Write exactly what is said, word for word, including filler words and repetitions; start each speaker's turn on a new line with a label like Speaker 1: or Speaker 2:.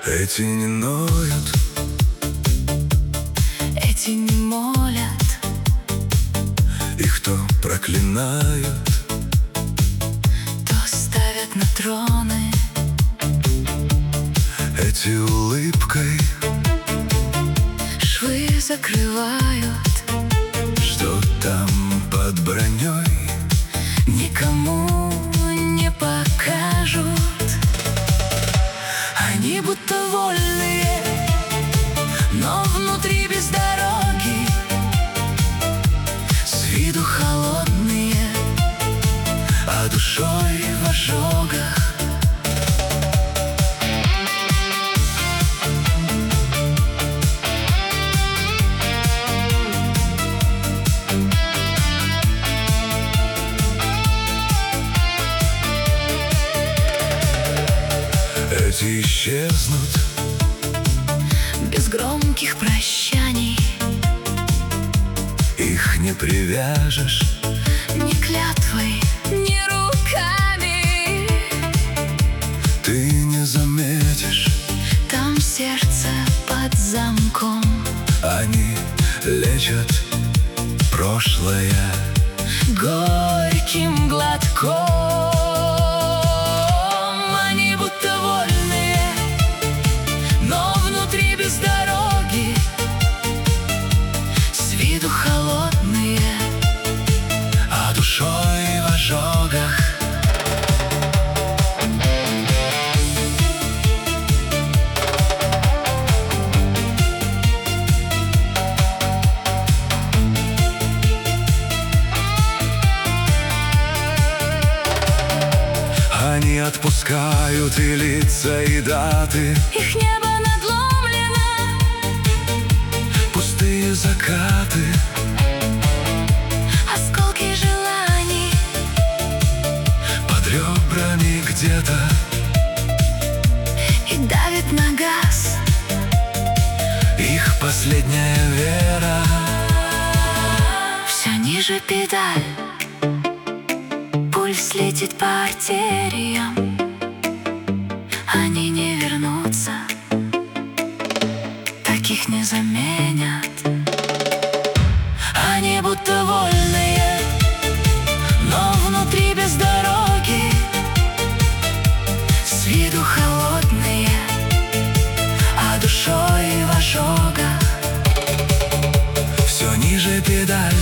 Speaker 1: Эти не ноют,
Speaker 2: эти не молят,
Speaker 1: их то проклинают,
Speaker 2: то ставят на троны.
Speaker 1: Эти улыбкой
Speaker 2: швы закрывают,
Speaker 1: что там под броней
Speaker 2: никому не покажут. Они будто вольные, но внутри без дороги, с виду холодные, а душой в ожогах.
Speaker 1: Эти исчезнут
Speaker 2: без громких прощаний,
Speaker 1: их не привяжешь
Speaker 2: ни клятвой, ни руками.
Speaker 1: Ты не заметишь,
Speaker 2: там сердце под замком.
Speaker 1: они лечат прошлое
Speaker 2: горьким глотком. Они будто вольные, но внутри без дороги, с виду холодные,
Speaker 1: а душой в ожогах. Они отпускают и лица, и даты,
Speaker 2: их небо надломлено,
Speaker 1: пустые закаты,
Speaker 2: осколки желаний
Speaker 1: под ребрами где-то,
Speaker 2: и давит на газ
Speaker 1: их последняя вера.
Speaker 2: все ниже педаль, пульс летит по артериям. Они не вернутся, таких не заменят. Они будто вольные, но внутри без дороги, с виду холодные, а душой в ожогах.
Speaker 1: Все ниже педаль,